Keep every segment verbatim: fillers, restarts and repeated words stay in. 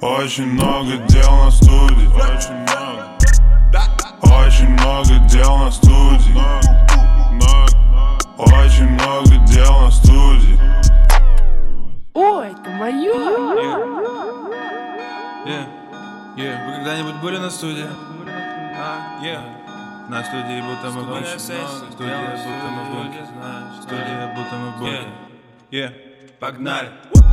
Очень много дел на студии. Очень много. Очень много дел на студии. Очень много дел на студии. О, это моё! Yeah. Yeah. Вы когда-нибудь были на студии? А, yeah. На студии будто мы в боге. Студия будто мы в боге. Студия будто мы в боге. Yeah. Погнали.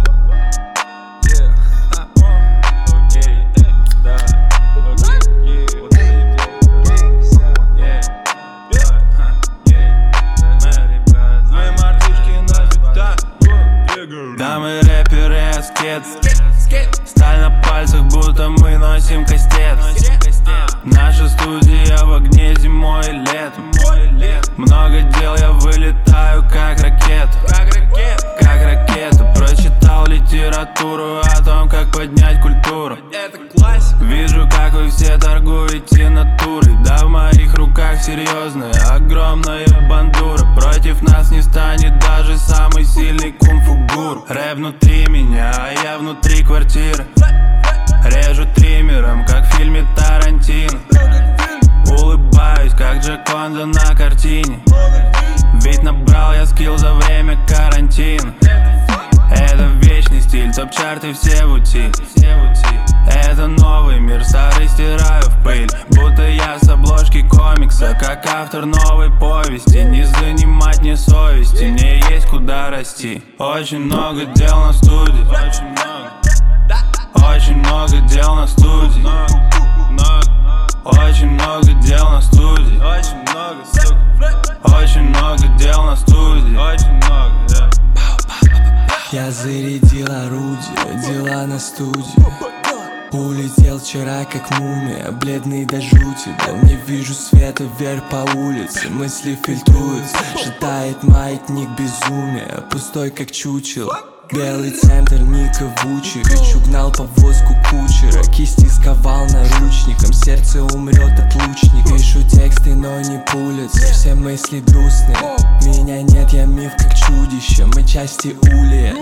Да, мы рэперы аскет. Сталь на пальцах, будто мы носим кастет. Наша студия в огне зимой и летом. Много дел, я вылетаю как ракета. Как ракета. Прочитал литературу о том, как поднять культуру. Вижу, как вы все торгуете натурой. Да, в моих руках серьезная, огромная бандура. Против нас не станет даже самый сильный кунг-фу гуру. Рэп внутри меня, а я внутри квартиры. Режу триммером, как в фильме Тарантино. Улыбаюсь, как Джаконда на картине. Ведь набрал я скилл за время карантина. Это вечный стиль, топ-чарты все в утиль. Это новый мир, старый стираю в пыль. Будто я с обложки комикса, как автор новой повести. Не занимать мне совести, мне есть куда расти. Очень много дел на студии. Очень много. Очень много дел на студии. Очень много дел на студии. Очень много, сука. Очень много дел на студии. Очень много, да. Я зарядил орудие, дела на студии. Улетел вчера как мумия, бледный до жути. Да не вижу света вверх по улице, мысли фильтруются. Шатает маятник безумия, пустой как чучело. Белый центр, Ника Вучи. Хочу гнал повозку кучера, кисти сковал наручником. Сердце умрет от лучника. Пишу тексты, но не пулятся. Все мысли грустные. Меня нет, я миф как чудище. Мы части улья.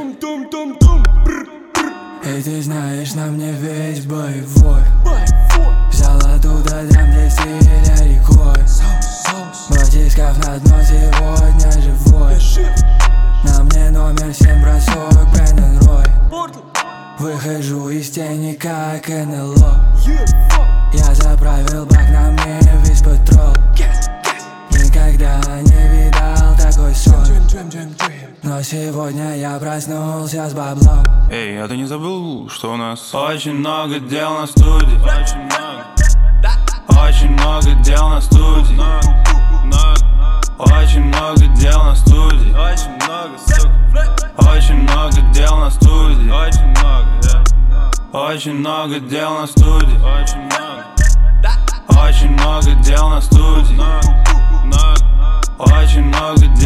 И ты знаешь, на мне весь боевой. Взял оттуда там, где стиля рекой. Батисков на дно сегодня живой. На мне номер семь бросок Брэндон Рой. Выхожу из тени как эн эл о. Я заправил бак, на мне весь патрол. Никогда не видал такой сон. Но сегодня я проснулся с баблом. Эй, а ты не забыл, что у нас очень много дел на студии? Очень много. Очень много дел на студии. Очень много дел на студии. Очень много, сука. Очень много дел на студии. Очень много, да. Очень много дел на студии. Очень много. Очень много дел на студии. Очень много